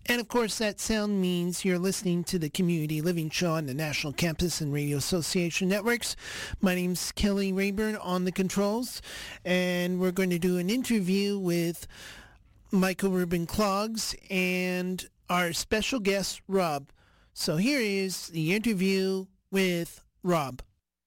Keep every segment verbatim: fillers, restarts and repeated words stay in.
And of course, that sound means you're listening to the Community Living Show on the National Campus and Radio Association networks. My name's Kelly Rayburn on the controls, and we're going to do an interview with Michael Rubin Clogs and our special guest, Rob. So here is the interview with Rob.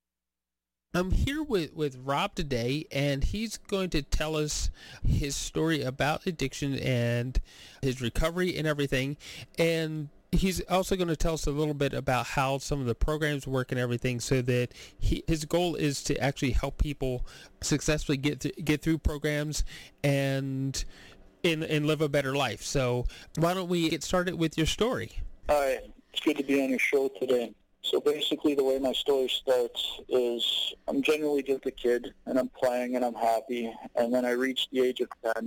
I'm here with, with Rob today, and he's going to tell us his story about addiction and his recovery and everything. And he's also going to tell us a little bit about how some of the programs work and everything, so that he, his goal is to actually help people successfully get th- get through programs and, and and live a better life. So why don't we get started with your story? Hi, it's good to be on your show today. So basically the way my story starts is I'm generally just a kid, and I'm playing and I'm happy, and then I reached the age of ten,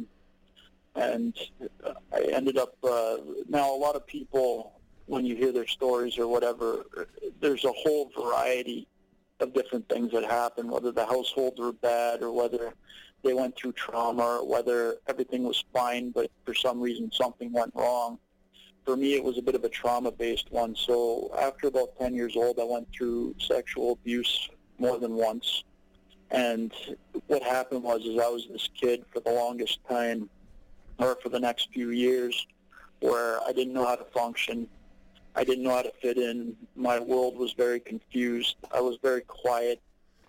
and I ended up, uh, now a lot of people, when you hear their stories or whatever, there's a whole variety of different things that happen, whether the households were bad or whether they went through trauma or whether everything was fine but for some reason something went wrong. For me, it was a bit of a trauma-based one. So after about ten years old, I went through sexual abuse more than once. And what happened was is I was this kid for the longest time, or for the next few years, where I didn't know how to function. I didn't know how to fit in. My world was very confused. I was very quiet.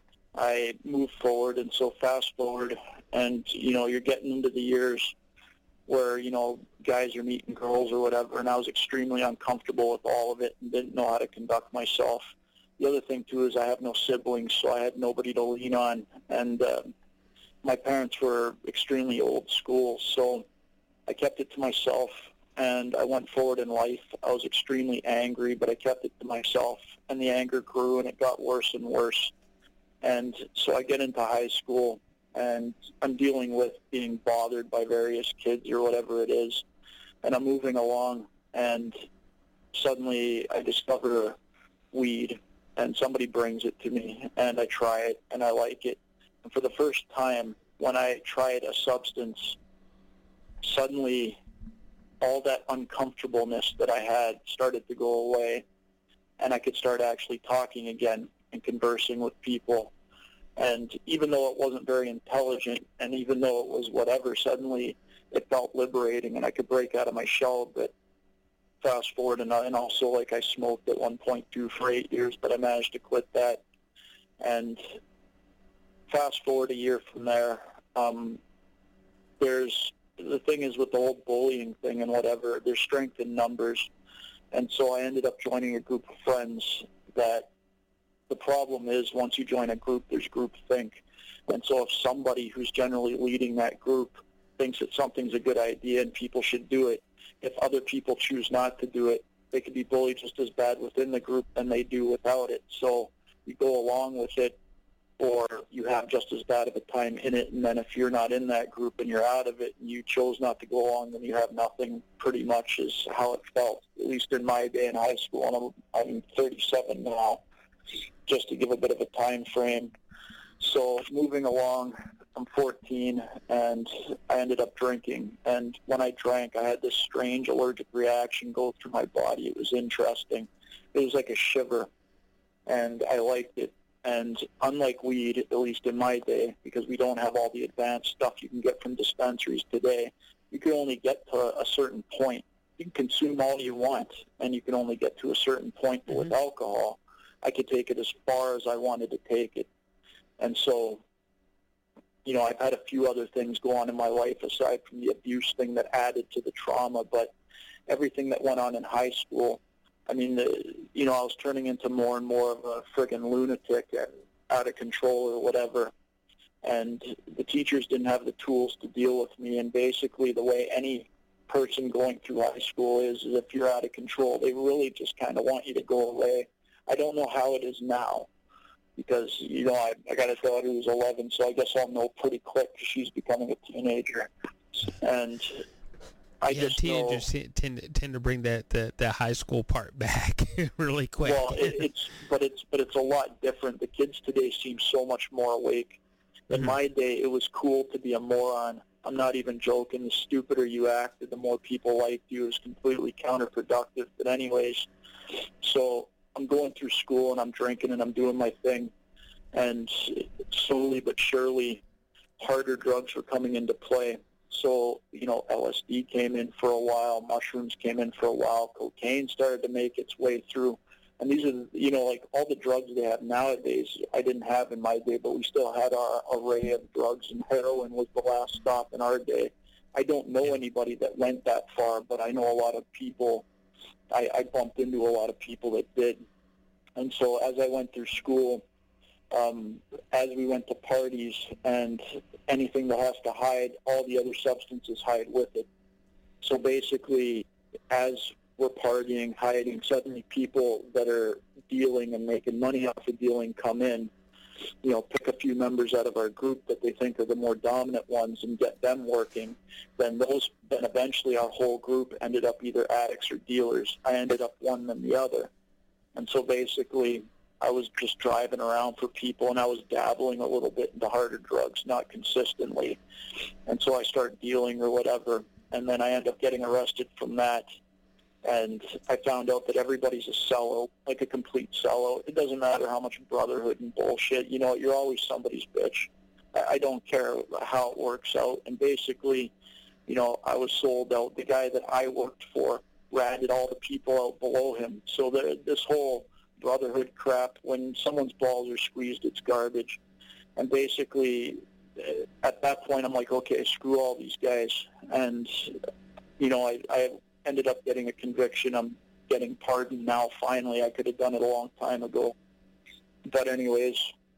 I moved forward, and so fast forward, and, you know, you're getting into the years where, you know, guys are meeting girls or whatever, and I was extremely uncomfortable with all of it and didn't know how to conduct myself. The other thing, too, is I have no siblings, so I had nobody to lean on, and uh, my parents were extremely old school, so I kept it to myself, and I went forward in life. I was extremely angry, but I kept it to myself, and the anger grew, and it got worse and worse. And so I get into high school, and I'm dealing with being bothered by various kids or whatever it is, and I'm moving along, and suddenly I discover weed, and somebody brings it to me, and I try it, and I like it. And for the first time, when I tried a substance, suddenly all that uncomfortableness that I had started to go away, and I could start actually talking again and conversing with people. And even though it wasn't very intelligent, and even though it was whatever, suddenly it felt liberating, and I could break out of my shell. But fast forward, and, and also, like, I smoked at one point too for eight years, but I managed to quit that. And fast forward a year from there, um, there's, the thing is with the whole bullying thing and whatever, there's strength in numbers. And so I ended up joining a group of friends that, the problem is, once you join a group, there's groupthink. And so if somebody who's generally leading that group thinks that something's a good idea and people should do it, if other people choose not to do it, they could be bullied just as bad within the group than they do without it. So you go along with it, or you have just as bad of a time in it. And then if you're not in that group and you're out of it and you chose not to go along, then you have nothing, pretty much is how it felt, at least in my day in high school. And I'm, I'm thirty-seven now. Just to give a bit of a time frame. So moving along, I'm fourteen, and I ended up drinking. And when I drank, I had this strange allergic reaction go through my body. It was interesting. It was like a shiver, and I liked it. And unlike weed, at least in my day, because we don't have all the advanced stuff you can get from dispensaries today, you can only get to a certain point. You can consume all you want, and you can only get to a certain point. But with alcohol, I could take it as far as I wanted to take it. And so, you know, I've had a few other things go on in my life aside from the abuse thing that added to the trauma, but everything that went on in high school, I mean, the, you know, I was turning into more and more of a friggin' lunatic and out of control or whatever. And the teachers didn't have the tools to deal with me. And basically the way any person going through high school is, is if you're out of control, they really just kind of want you to go away. I don't know how it is now because, you know, I, I got a daughter who's eleven, so I guess I'll know pretty quick because she's becoming a teenager. And I yeah, just teenagers know, tend, tend to bring that, that, that high school part back really quick. Well, it, it's but it's but it's a lot different. The kids today seem so much more awake. In mm-hmm. my day, it was cool to be a moron I'm not even joking. The stupider you acted, the more people liked you. It was completely counterproductive. But anyways, so I'm going through school and I'm drinking and I'm doing my thing. And slowly but surely, harder drugs were coming into play. So, you know, L S D came in for a while, mushrooms came in for a while, cocaine started to make its way through. And these are, you know, like all the drugs they have nowadays, I didn't have in my day, but we still had our array of drugs, and heroin was the last stop in our day. I don't know anybody that went that far, but I know a lot of people. I, I bumped into a lot of people that did. And so as I went through school, um, as we went to parties and anything that has to hide, all the other substances hide with it. So basically, as we're partying, hiding, suddenly people that are dealing and making money off of dealing come in, you know, pick a few members out of our group that they think are the more dominant ones and get them working, then those, then eventually our whole group ended up either addicts or dealers. I ended up one than the other. And so basically, I was just driving around for people, and I was dabbling a little bit into harder drugs, not consistently. And so I started dealing or whatever, and then I ended up getting arrested from that. And I found out that everybody's a sellout, like a complete sellout. It doesn't matter how much brotherhood and bullshit. You know, you're always somebody's bitch. I don't care how it works out. And basically, you know, I was sold out. The guy that I worked for ratted all the people out below him. So there, this whole brotherhood crap, when someone's balls are squeezed, it's garbage. And basically, at that point, I'm like, okay, screw all these guys. And, you know, I, I ended up getting a conviction. I'm getting pardoned now, finally. I could have done it a long time ago. But anyways,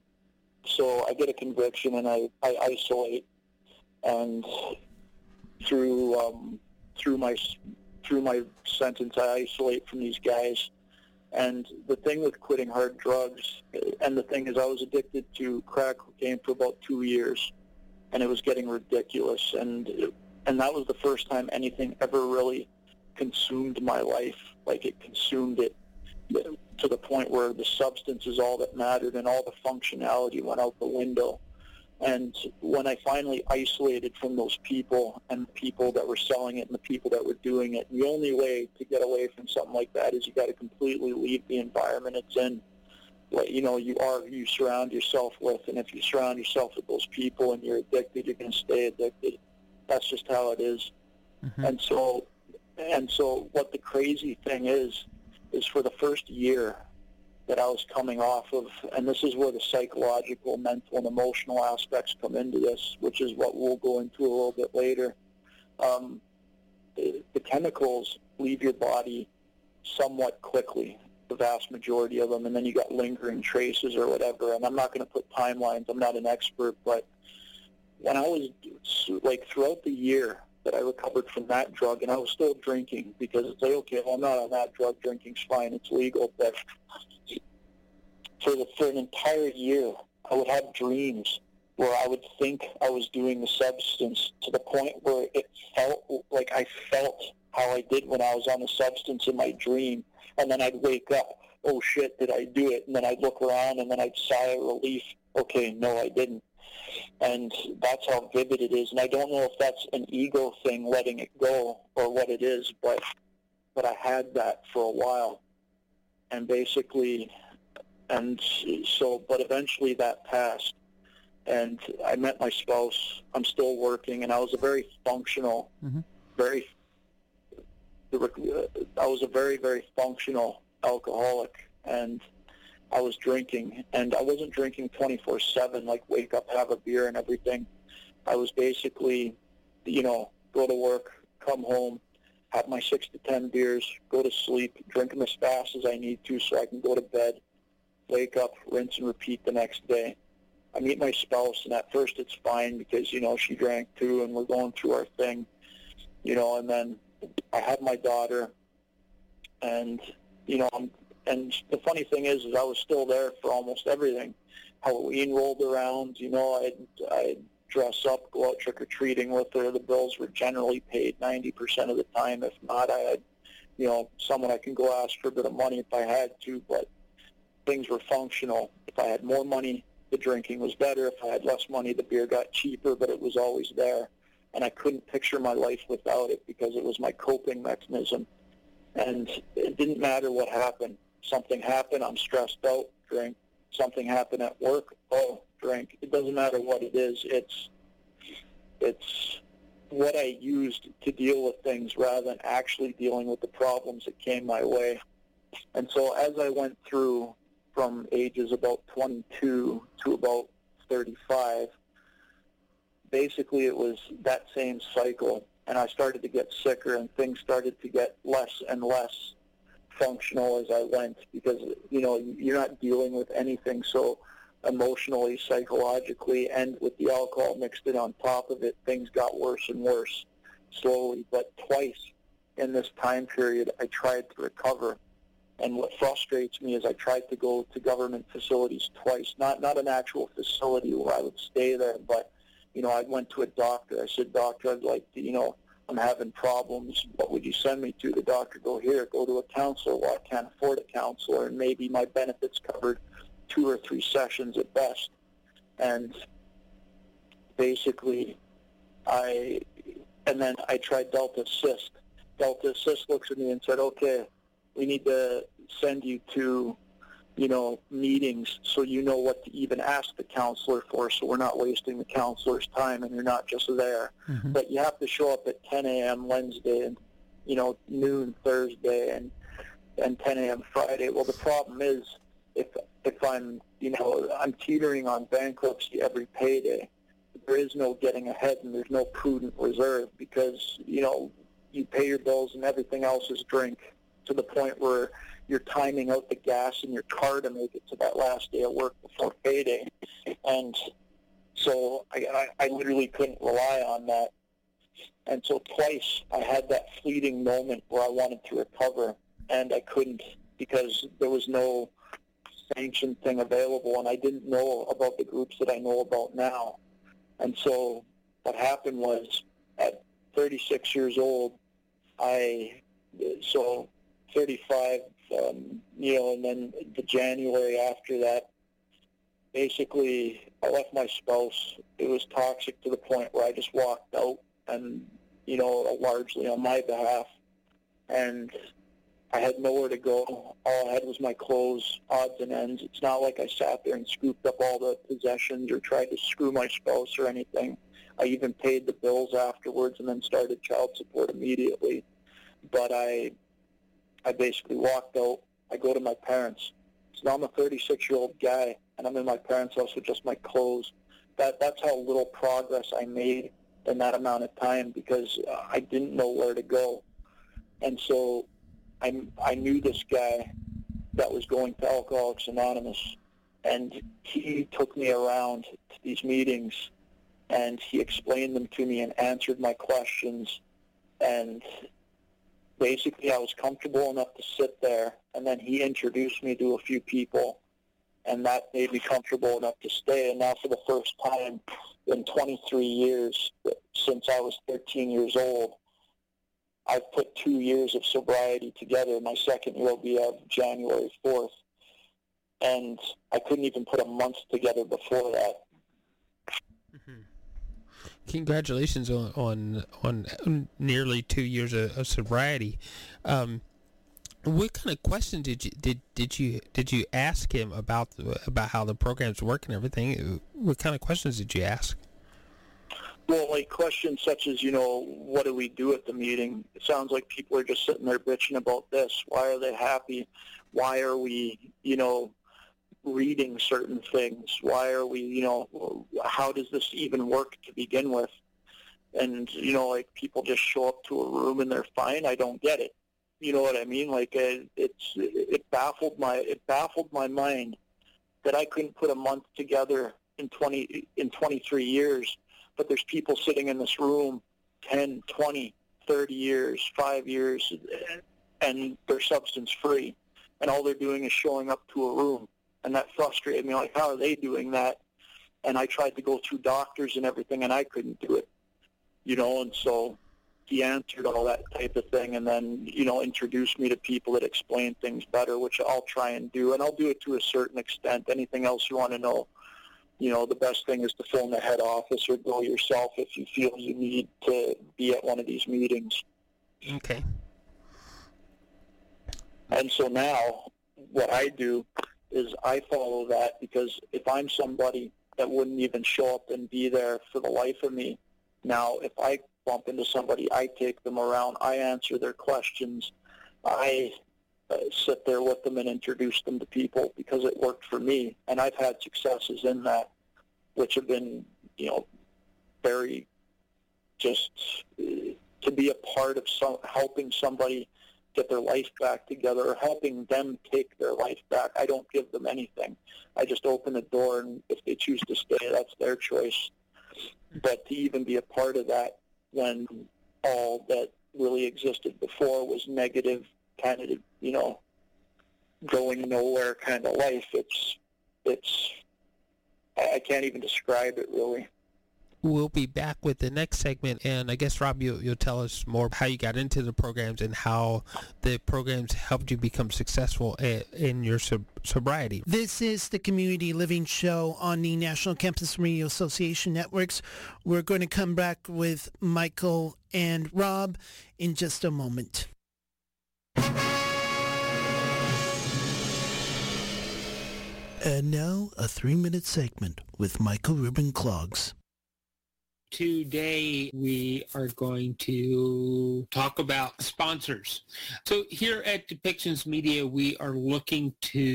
so I get a conviction and I, I isolate. And through um, through my through my sentence, I isolate from these guys. And the thing with quitting hard drugs, and the thing is I was addicted to crack cocaine for about two years, and it was getting ridiculous. And and that was the first time anything ever really consumed my life. Like, it consumed it to the point where the substance is all that mattered, and all the functionality went out the window. And when I finally isolated from those people and the people that were selling it and the people that were doing it, the only way to get away from something like that is you got to completely leave the environment it's in. What, you know, you are who you surround yourself with, and if you surround yourself with those people and you're addicted, you're going to stay addicted. That's just how it is. Mm-hmm. And so, and so what the crazy thing is, is for the first year that I was coming off of, and this is where the psychological, mental, and emotional aspects come into this, which is what we'll go into a little bit later. Um, the, the chemicals leave your body somewhat quickly, the vast majority of them, and then you got lingering traces or whatever. And I'm not going to put timelines. I'm not an expert, but when I was, like, throughout the year that I recovered from that drug, and I was still drinking, because it's like, okay, well, I'm not on that drug, drinking's fine, it's legal, but for, the, for an entire year, I would have dreams where I would think I was doing the substance to the point where it felt like I felt how I did when I was on the substance in my dream, and then I'd wake up, oh shit, did I do it? And then I'd look around, and then I'd sigh of relief, okay, no, I didn't. And that's how vivid it is. And I don't know if that's an ego thing, letting it go, or what it is, but but I had that for a while. And basically, and so, but eventually that passed. And I met my spouse. I'm still working, and I was a very functional, mm-hmm. very, I was a very, very functional alcoholic. And I was drinking, and I wasn't drinking twenty-four seven, like wake up, have a beer and everything. I was basically, you know, go to work, come home, have my six to ten beers, go to sleep, drink them as fast as I need to so I can go to bed, wake up, rinse and repeat the next day. I meet my spouse, and at first it's fine because, you know, she drank too, and we're going through our thing, you know, and then I had my daughter, and, you know, I'm And the funny thing is, is I was still there for almost everything. Halloween rolled around, you know, I'd, I'd dress up, go out trick-or-treating with her. The bills were generally paid ninety percent of the time. If not, I had, you know, someone I can go ask for a bit of money if I had to, but things were functional. If I had more money, the drinking was better. If I had less money, the beer got cheaper, but it was always there. and I couldn't picture my life without it because it was my coping mechanism. And it didn't matter what happened. Something happened, I'm stressed out, drink. Something happened at work, oh, drink. It doesn't matter what it is. It's it's what I used to deal with things rather than actually dealing with the problems that came my way. And so as I went through from ages about twenty-two to about thirty-five, basically it was that same cycle. And I started to get sicker, and things started to get less and less functional as I went, because, you know, you're not dealing with anything so emotionally, psychologically, and with the alcohol mixed in on top of it, things got worse and worse slowly. But twice in this time period, I tried to recover. And what frustrates me is I tried to go to government facilities twice, not not an actual facility where I would stay there, but, you know, I went to a doctor. I said, doctor, I'd like to, you know, I'm having problems. What would you send me to? The doctor, go here, go to a counselor. Well, I can't afford a counselor, and maybe my benefits covered two or three sessions at best. And basically, I, and then I tried Delta Assist. Delta Assist looks at me and said, okay, we need to send you to, you know, meetings so you know what to even ask the counselor for, so we're not wasting the counselor's time and you're not just there. Mm-hmm. But you have to show up at ten a.m. Wednesday and, you know, noon Thursday and, and ten a.m. Friday. Well, the problem is if if I'm, you know, I'm teetering on bankruptcy every payday, there is no getting ahead and there's no prudent reserve because, you know, you pay your bills and everything else is drink, to the point where you're timing out the gas in your car to make it to that last day of work before payday. And so I, I, I literally couldn't rely on that. And so twice I had that fleeting moment where I wanted to recover, and I couldn't because there was no sanctioned thing available, and I didn't know about the groups that I know about now. And so what happened was at thirty-six years old, I, so thirty-five, um, you know, and then the January after that, basically I left my spouse. It was toxic to the point where I just walked out, and, you know, largely on my behalf. And I had nowhere to go. All I had was my clothes, odds and ends. It's not like I sat there and scooped up all the possessions or tried to screw my spouse or anything. I even paid the bills afterwards and then started child support immediately. But I I basically walked out. I go to my parents. So now I'm a thirty-six-year-old guy, and I'm in my parents' house with just my clothes. That That's how little progress I made in that amount of time, because uh, I didn't know where to go. And so I, I knew this guy that was going to Alcoholics Anonymous, and he took me around to these meetings, and he explained them to me and answered my questions. And basically I was comfortable enough to sit there, and then he introduced me to a few people, and that made me comfortable enough to stay. And now for the first time in twenty-three years, since I was thirteen years old, I've put two years of sobriety together. My second year will be of January fourth. And I couldn't even put a month together before that. Mm-hmm. Congratulations on, on on nearly two years of, of sobriety. Um, what kind of questions did you did, did you did you ask him about the, about how the programs work and everything? What kind of questions did you ask? Well, like questions such as, you know, what do we do at the meeting? It sounds like people are just sitting there bitching about this. Why are they happy? Why are we, you know, reading certain things? Why are we, you know, how does this even work to begin with? And, you know, like people just show up to a room and they're fine. I don't get it. You know what I mean? Like uh, it's it baffled my it baffled my mind that I couldn't put a month together in twenty in twenty-three years. But there's people sitting in this room ten, twenty, thirty years, five years, and they're substance free, and all they're doing is showing up to a room. And that frustrated me. Like, how are they doing that? And I tried to go through doctors and everything, and I couldn't do it. You know, and so he answered all that type of thing, and then, you know, introduced me to people that explain things better, which I'll try and do, and I'll do it to a certain extent. Anything else you want to know, you know, the best thing is to phone the head office or go yourself if you feel you need to be at one of these meetings. Okay. And so now what I do is I follow that, because if I'm somebody that wouldn't even show up and be there for the life of me, now if I bump into somebody, I take them around, I answer their questions, I uh, sit there with them and introduce them to people, because it worked for me. And I've had successes in that, which have been, you know, very just uh, to be a part of some, helping somebody get their life back together, or helping them take their life back. I don't give them anything. I just open the door, and if they choose to stay, that's their choice. But to even be a part of that when all that really existed before was negative, kind of, you know, going nowhere kind of life, it's, it's, I can't even describe it really. We'll be back with the next segment, and I guess, Rob, you, you'll tell us more how you got into the programs and how the programs helped you become successful a, in your sob- sobriety. This is the Community Living Show on the National Campus Radio Association Networks. We're going to come back with Michael and Rob in just a moment. And now, a three-minute segment with Michael Ruben Clogs. Today, we are going to talk about sponsors. So here at Depictions Media, we are looking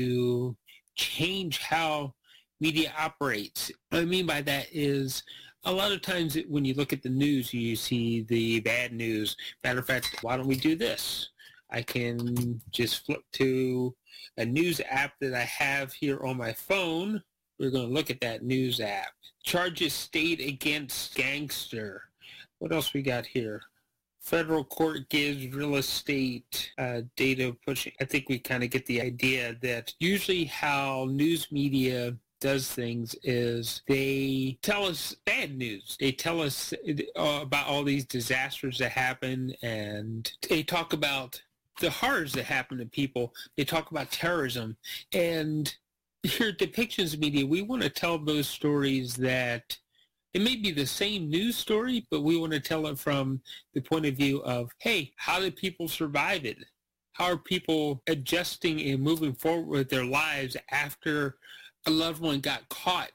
to change how media operates. What I mean by that is a lot of times when you look at the news, you see the bad news. Matter of fact, why don't we do this? I can just flip to a news app that I have here on my phone. We're going to look at that news app. Charges stayed against gangster. What else we got here? Federal court gives real estate uh, data pushing. I think we kind of get the idea that usually how news media does things is they tell us bad news. They tell us uh, about all these disasters that happen, and they talk about the horrors that happen to people. They talk about terrorism. And here at Depictions Media, we want to tell those stories that it may be the same news story, but we want to tell it from the point of view of, hey, how did people survive it? How are people adjusting and moving forward with their lives after a loved one got caught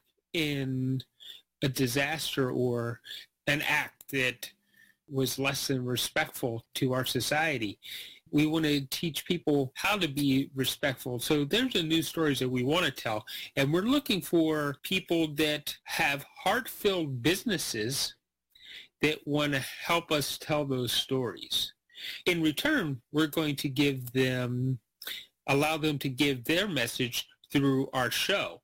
in a disaster or an act that was less than respectful to our society? We want to teach people how to be respectful. So there's the news stories that we want to tell. And we're looking for people that have heart-filled businesses that want to help us tell those stories. In return, we're going to give them, allow them to give their message through our show,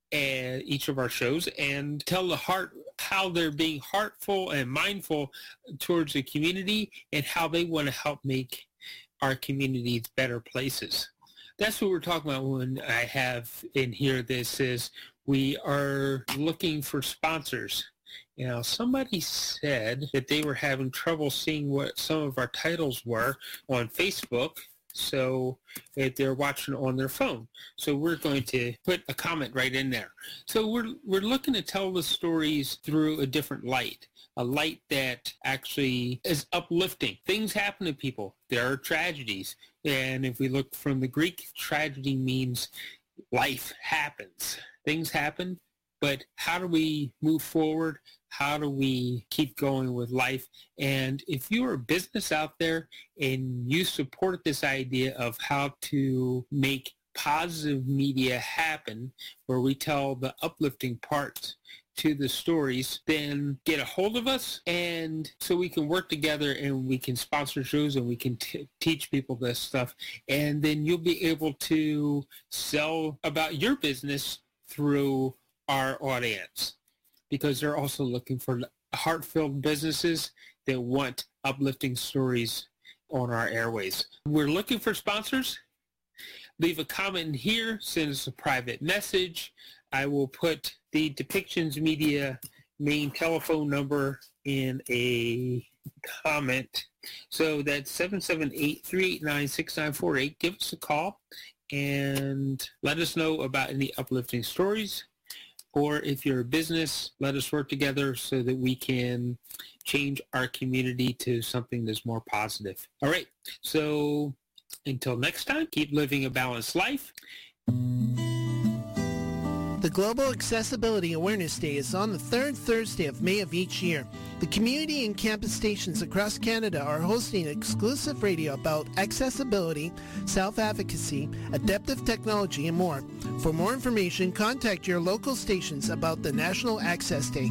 and each of our shows, and tell the heart how they're being heartful and mindful towards the community and how they want to help make our communities better places. That's what we're talking about when I have in here this is we are looking for sponsors. You know, somebody said that they were having trouble seeing what some of our titles were on Facebook, so if they're watching on their phone. So we're going to put a comment right in there. So we're we're looking to tell the stories through a different light. A light that actually is uplifting. Things happen to people. There are tragedies. And if we look from the Greek, tragedy means life happens. Things happen, but how do we move forward? How do we keep going with life? And if you're a business out there and you support this idea of how to make positive media happen, where we tell the uplifting parts to the stories, then get a hold of us, and so we can work together and we can sponsor shows and we can t- teach people this stuff, and then you'll be able to sell about your business through our audience, because they're also looking for heart-filled businesses that want uplifting stories on our airways. We're looking for sponsors. Leave a comment here, send us a private message. I will put the Depictions Media main telephone number in a comment. So that's seven seven eight, three eight nine, six nine four eight. Give us a call and let us know about any uplifting stories or if you're a business, let us work together so that we can change our community to something that's more positive. All right. So until next time, keep living a balanced life. The Global Accessibility Awareness Day is on the third Thursday of May of each year. The community and campus stations across Canada are hosting exclusive radio about accessibility, self-advocacy, adaptive technology, and more. For more information, contact your local stations about the National Access Day.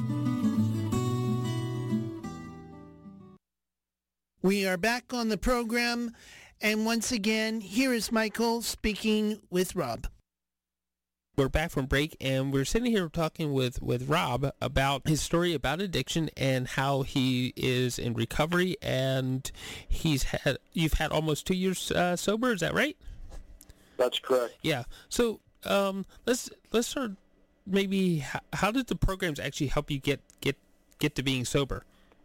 We are back on the program, and once again, here is Michael speaking with Rob. We're back from break, and we're sitting here talking with, with Rob about his story about addiction and how he is in recovery, and he's had you've had almost two years uh, sober. Is that right? That's correct. Yeah. So um, let's let's start. Maybe how, how did the programs actually help you get get get to being sober?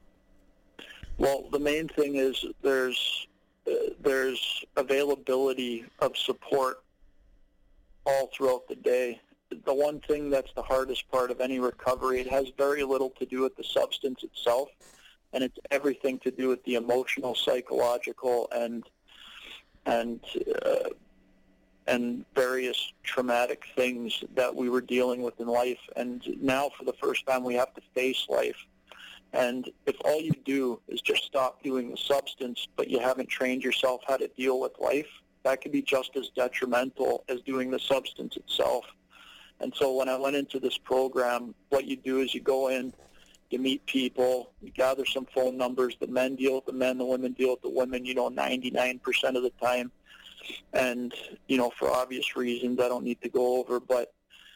Well, the main thing is there's uh, there's availability of support all throughout the day. The one thing that's the hardest part of any recovery, it has very little to do with the substance itself, and it's everything to do with the emotional, psychological, and and uh, and various traumatic things that we were dealing with in life. And now, for the first time, we have to face life. And if all you do is just stop doing the substance, but you haven't trained yourself how to deal with life, that could be just as detrimental as doing the substance itself. And so when I went into this program, what you do is you go in, you meet people, you gather some phone numbers. The men deal with the men, the women deal with the women, you know, ninety-nine percent of the time. And, you know, for obvious reasons I don't need to go over, but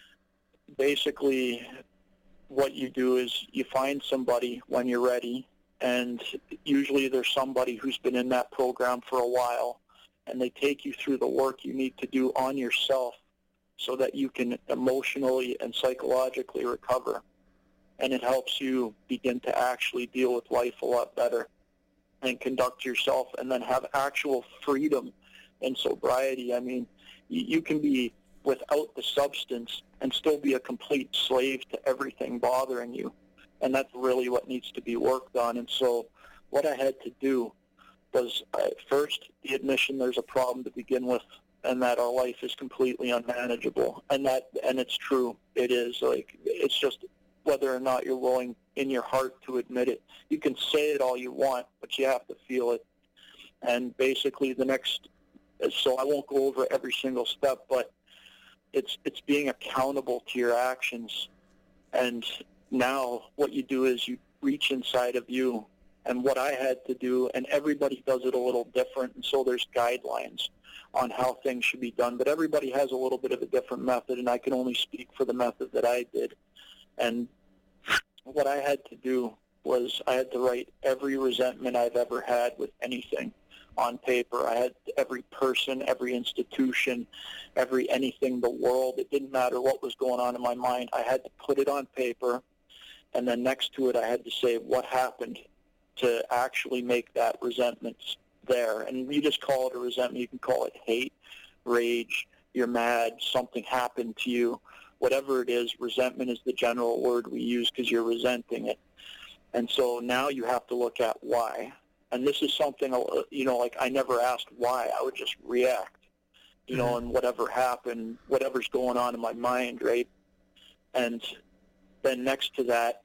basically what you do is you find somebody when you're ready, and usually there's somebody who's been in that program for a while, and they take you through the work you need to do on yourself so that you can emotionally and psychologically recover. And it helps you begin to actually deal with life a lot better and conduct yourself and then have actual freedom and sobriety. I mean, you, you can be without the substance and still be a complete slave to everything bothering you. And that's really what needs to be worked on. And so what I had to do was uh, first the admission there's a problem to begin with, and that our life is completely unmanageable. And that, and it's true, it is. Like, it's just whether or not you're willing in your heart to admit it. You can say it all you want, but you have to feel it. And basically the next, so I won't go over every single step, but it's it's being accountable to your actions. And now what you do is you reach inside of you. And what I had to do, and everybody does it a little different, and so there's guidelines on how things should be done, but everybody has a little bit of a different method, and I can only speak for the method that I did. And what I had to do was I had to write every resentment I've ever had with anything on paper. I had every person, every institution, every anything in the world. It didn't matter what was going on in my mind. I had to put it on paper, and then next to it I had to say what happened to actually make that resentment there. And you just call it a resentment. You can call it hate, rage, you're mad, something happened to you. Whatever it is, resentment is the general word we use because you're resenting it. And so now you have to look at why. And this is something, you know, like I never asked why. I would just react, you know, and whatever happened, whatever's going on in my mind, right? And then next to that,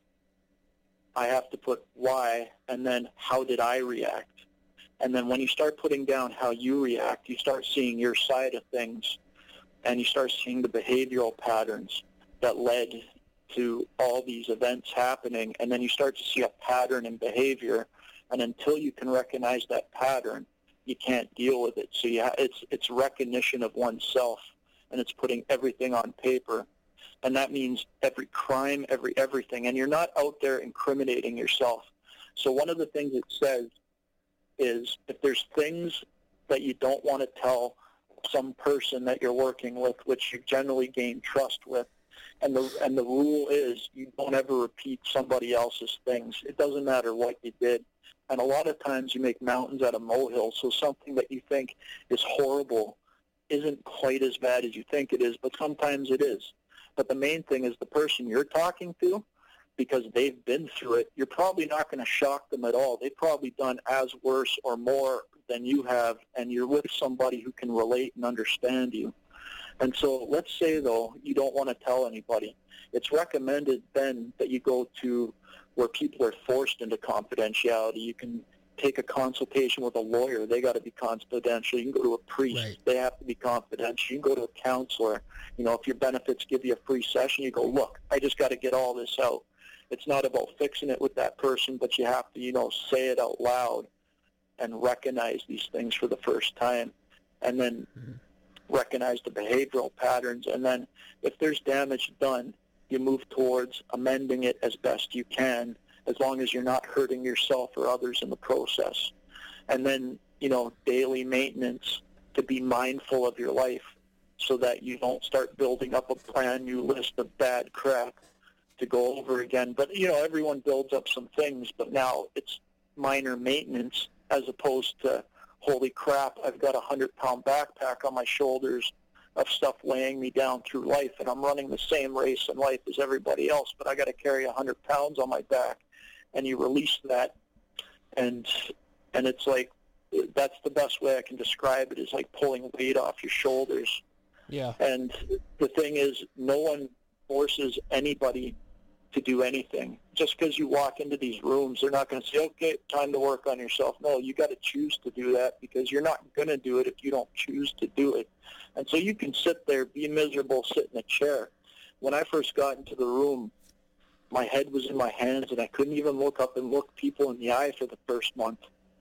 I have to put why, and then how did I react? And then when you start putting down how you react, you start seeing your side of things, and you start seeing the behavioral patterns that led to all these events happening, and then you start to see a pattern in behavior, and until you can recognize that pattern, you can't deal with it. So you ha- it's it's recognition of oneself, and it's putting everything on paper. And that means every crime, every everything. And you're not out there incriminating yourself. So one of the things it says is if there's things that you don't want to tell some person that you're working with, which you generally gain trust with, and the and the rule is you don't ever repeat somebody else's things. It doesn't matter what you did. And a lot of times you make mountains out of molehills. So something that you think is horrible isn't quite as bad as you think it is, but sometimes it is. But the main thing is the person you're talking to, because they've been through it, you're probably not going to shock them at all. They've probably done as worse or more than you have, and you're with somebody who can relate and understand you. And so let's say, though, you don't want to tell anybody. It's recommended then that you go to where people are forced into confidentiality. You can take a consultation with a lawyer. They got to be confidential. You can go to a priest. Right. They have to be confidential. You can go to a counselor. You know, if your benefits give you a free session, you go, look, I just got to get all this out. It's not about fixing it with that person, but you have to, you know, say it out loud and recognize these things for the first time, and then mm-hmm. recognize the behavioral patterns. And then if there's damage done, you move towards amending it as best you can, as long as you're not hurting yourself or others in the process. And then, you know, daily maintenance, to be mindful of your life so that you don't start building up a brand new list of bad crap to go over again. But, you know, everyone builds up some things, but now it's minor maintenance as opposed to, holy crap, I've got a hundred-pound backpack on my shoulders of stuff weighing me down through life, and I'm running the same race in life as everybody else, but I got to carry a hundred pounds on my back. And you release that, and and it's like, that's the best way I can describe it, is like pulling weight off your shoulders. Yeah. And the thing is, no one forces anybody to do anything. Just because you walk into these rooms, they're not going to say, okay, time to work on yourself. No, you got to choose to do that, because you're not going to do it if you don't choose to do it. And so you can sit there, be miserable, sit in a chair. When I first got into the room, my head was in my hands, and I couldn't even look up and look people in the eye for the first month.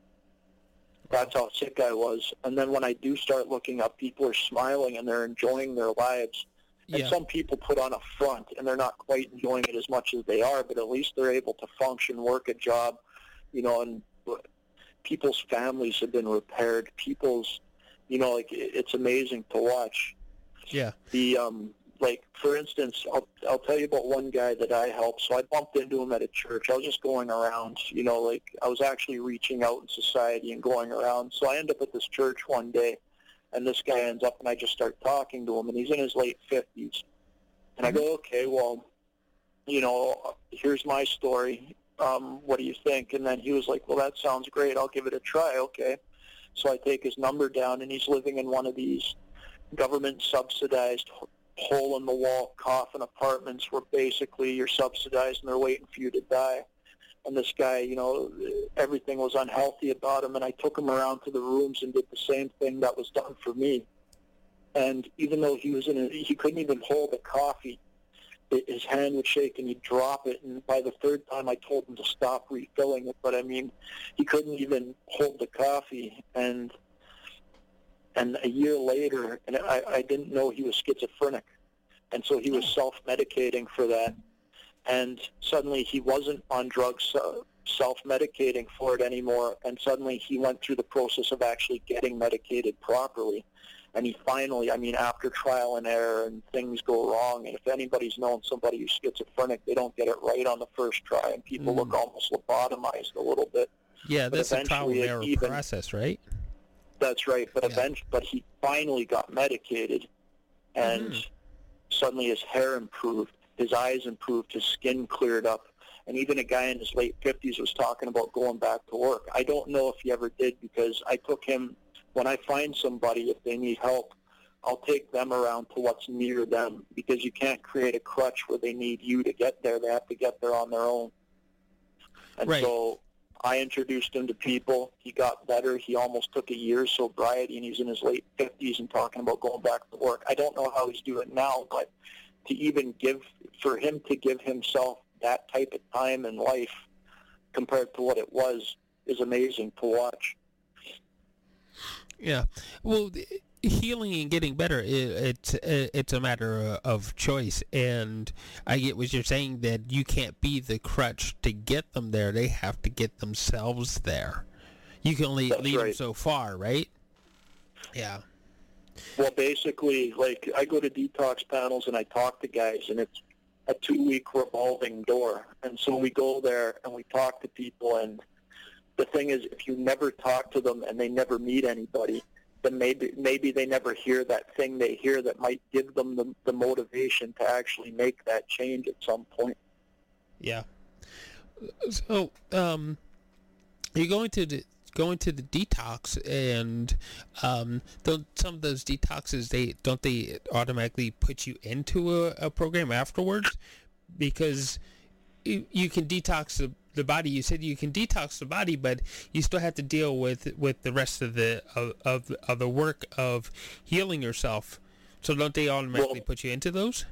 That's how sick I was. And then when I do start looking up, people are smiling, and they're enjoying their lives. And Yeah. some people put on a front, and they're not quite enjoying it as much as they are, but at least they're able to function, work a job, you know, and people's families have been repaired. People's, you know, like, it's amazing to watch. Yeah. The, um, like, for instance, I'll, I'll tell you about one guy that I helped. So I bumped into him at a church. I was just going around, you know, like, I was actually reaching out in society and going around. So I end up at this church one day, and this guy ends up, and I just start talking to him, and he's in his late fifties. And I go, okay, well, you know, here's my story. Um, what do you think? And then he was like, well, that sounds great. I'll give it a try. Okay. So I take his number down, and he's living in one of these government-subsidized hole-in-the-wall coffin apartments where basically you're subsidized and they're waiting for you to die. And this guy, you know, everything was unhealthy about him, and I took him around to the rooms and did the same thing that was done for me. And even though he was in a, he couldn't even hold a coffee, his hand would shake and he'd drop it, and by the third time I told him to stop refilling it, but I mean, he couldn't even hold the coffee. And and a year later, and I, I didn't know he was schizophrenic, and so he was self-medicating for that. And suddenly he wasn't on drugs, uh, self-medicating for it anymore, and suddenly he went through the process of actually getting medicated properly. And he finally, I mean, after trial and error and things go wrong, and if anybody's known somebody who's schizophrenic, they don't get it right on the first try, and people mm. look almost lobotomized a little bit. Yeah, but that's a trial and error even, process, right? That's right, but yeah. eventually, but he finally got medicated, and mm. suddenly his hair improved, his eyes improved, his skin cleared up, and even a guy in his late fifties was talking about going back to work. I don't know if he ever did, because I took him, when I find somebody, if they need help, I'll take them around to what's near them, because you can't create a crutch where they need you to get there. They have to get there on their own. And right. so I introduced him to people. He got better. He almost took a year's sobriety, and he's in his late fifties and talking about going back to work. I don't know how he's doing now, but to even give, for him to give himself that type of time in life compared to what it was is amazing to watch. Yeah. Well, healing and getting better, it's it's a matter of choice, and I get what you're saying, that you can't be the crutch to get them there. They have to get themselves there. You can only That's lead right. them so far, right? Yeah. Well, basically, like, I go to detox panels and I talk to guys, and it's a two-week revolving door. And so we go there and we talk to people, and the thing is, if you never talk to them and they never meet anybody, then maybe maybe they never hear that thing they hear that might give them the, the motivation to actually make that change at some point. Yeah. So, um, you're going to the, going to the detox, and um, don't some of those detoxes, they don't they automatically put you into a, a program afterwards? Because you, you can detox the, the body. You said you can detox the body, but you still have to deal with with the rest of the of of, of the work of healing yourself. So don't they automatically well, put you into those?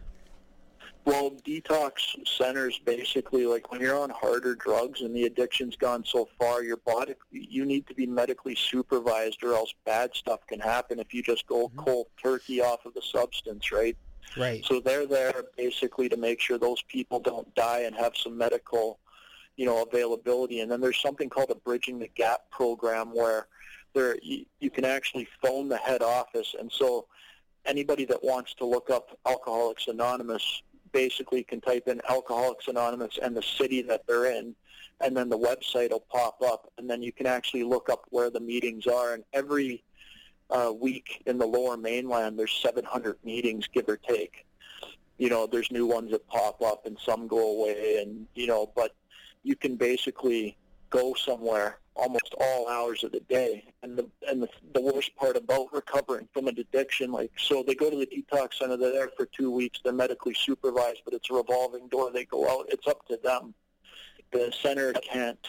Well, detox centers basically, like when you're on harder drugs and the addiction's gone so far, your body, you need to be medically supervised, or else bad stuff can happen if you just go mm-hmm. cold turkey off of the substance, right? Right. So they're there basically to make sure those people don't die and have some medical, you know, availability. And then there's something called a Bridging the Gap program where there you, you can actually phone the head office. And so anybody that wants to look up Alcoholics Anonymous basically can type in Alcoholics Anonymous and the city that they're in, and then the website will pop up, and then you can actually look up where the meetings are. And every uh, week in the Lower Mainland, there's seven hundred meetings, give or take. You know, there's new ones that pop up, and some go away, and, you know, but you can basically go somewhere almost all hours of the day. And the and the, the worst part about recovering from an addiction, like, so they go to the detox center, they're there for two weeks, they're medically supervised, but it's a revolving door. They go out, it's up to them. The center can't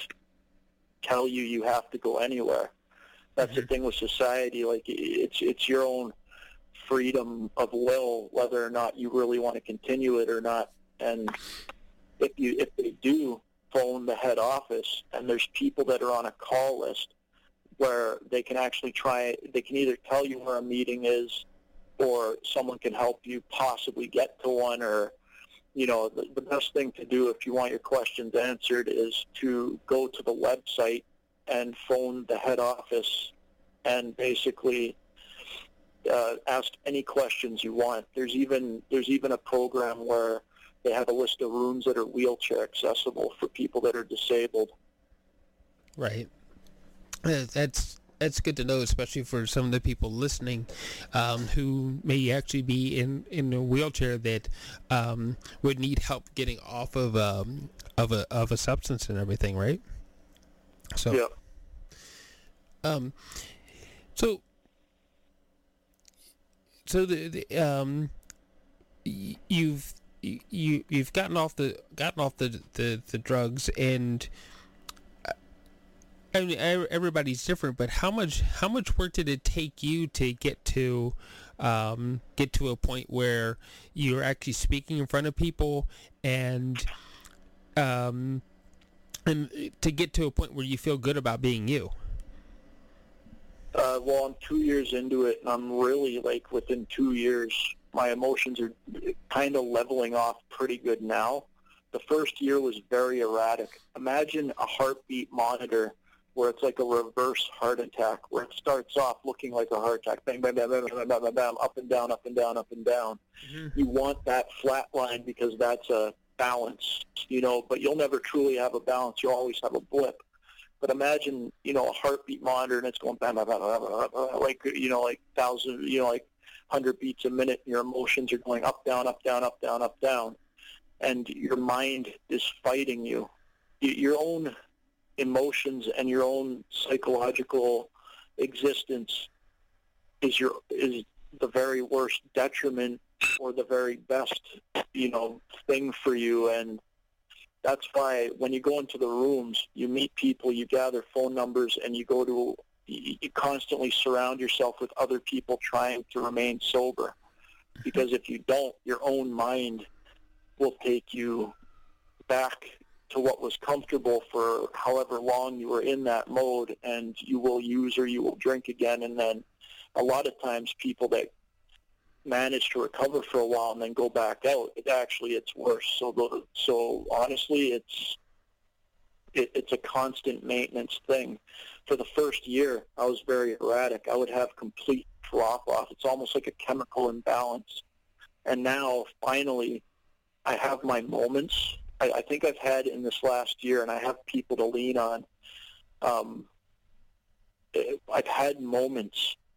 tell you you have to go anywhere. That's mm-hmm. the thing with society, like, it's it's your own freedom of will whether or not you really want to continue it or not. And if you if they do phone the head office, and there's people that are on a call list where they can actually try, they can either tell you where a meeting is, or someone can help you possibly get to one. Or, you know, the, the best thing to do if you want your questions answered is to go to the website and phone the head office and basically uh, ask any questions you want. There's even there's even a program where they have a list of rooms that are wheelchair accessible for people that are disabled. Right. Uh, That's that's good to know, especially for some of the people listening um, who may actually be in, in a wheelchair that um, would need help getting off of um, of a of a substance and everything, right? So. Yeah. Um. So. So the, the um. Y- you've. You you've gotten off the gotten off the, the, the drugs, and I mean everybody's different, but how much how much work did it take you to get to um, get to a point where you're actually speaking in front of people, and um, and to get to a point where you feel good about being you? Uh, well, I'm two years into it, and I'm really, like, within two years, my emotions are kind of leveling off pretty good now. The first year was very erratic. Imagine a heartbeat monitor where it's like a reverse heart attack, where it starts off looking like a heart attack, bang, bang, bang, bang, bang, bang, bang, bang, up and down, up and down, up and down. Mm-hmm. You want that flat line because that's a balance, you know, but you'll never truly have a balance. You'll always have a blip. But imagine, you know, a heartbeat monitor, and it's going bam, bam, bam, bam, bam, bam, like, you know, like thousand, you know, like one hundred beats a minute, and your emotions are going up, down, up, down, up, down, up, down, and your mind is fighting you. Your own emotions and your own psychological existence is your is the very worst detriment or the very best, you know, thing for you. And that's why when you go into the rooms, you meet people, you gather phone numbers, and you go to, you constantly surround yourself with other people trying to remain sober. Because if you don't, your own mind will take you back to what was comfortable for however long you were in that mode, and you will use or you will drink again. And then a lot of times people that manage to recover for a while and then go back out, it actually it's worse. So the, so honestly, it's it, it's a constant maintenance thing. For the first year, I was very erratic. I would have complete drop-off. It's almost like a chemical imbalance. And now, finally, I have my moments. I, I think I've had in this last year, and I have people to lean on. Um, I've had moments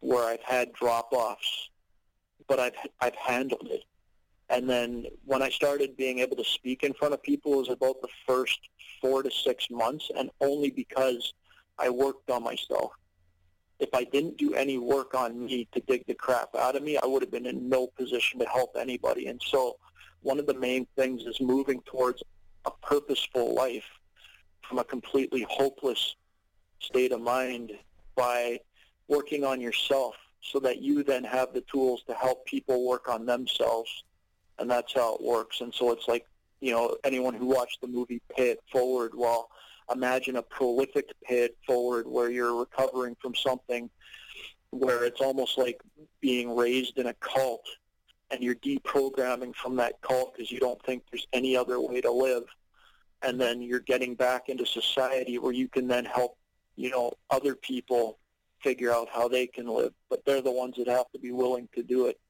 where I've had drop-offs, but I've I've handled it. And then when I started being able to speak in front of people, it was about the first four to six months, and only because I worked on myself. If I didn't do any work on me to dig the crap out of me, I would have been in no position to help anybody. And so one of the main things is moving towards a purposeful life from a completely hopeless state of mind by working on yourself so that you then have the tools to help people work on themselves. And that's how it works. And so it's like, you know, anyone who watched the movie Pay It Forward, well, imagine a prolific Pay It Forward where you're recovering from something where it's almost like being raised in a cult, and you're deprogramming from that cult because you don't think there's any other way to live. And then you're getting back into society where you can then help, you know, other people figure out how they can live. But they're the ones that have to be willing to do it.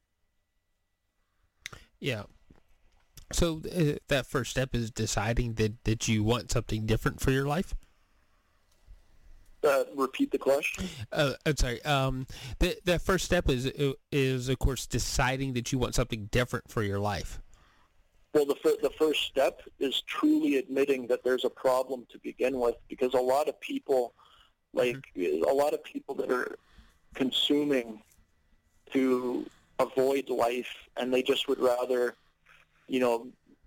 Yeah. So uh, that first step is deciding that, that you want something different for your life? Uh, repeat the question. Uh, I'm sorry. Um, the, that first step is, is, of course, deciding that you want something different for your life. Well, the, fir- the first step is truly admitting that there's a problem to begin with, because a lot of people, like mm-hmm. a lot of people that are consuming to avoid life, and they just would rather, you know,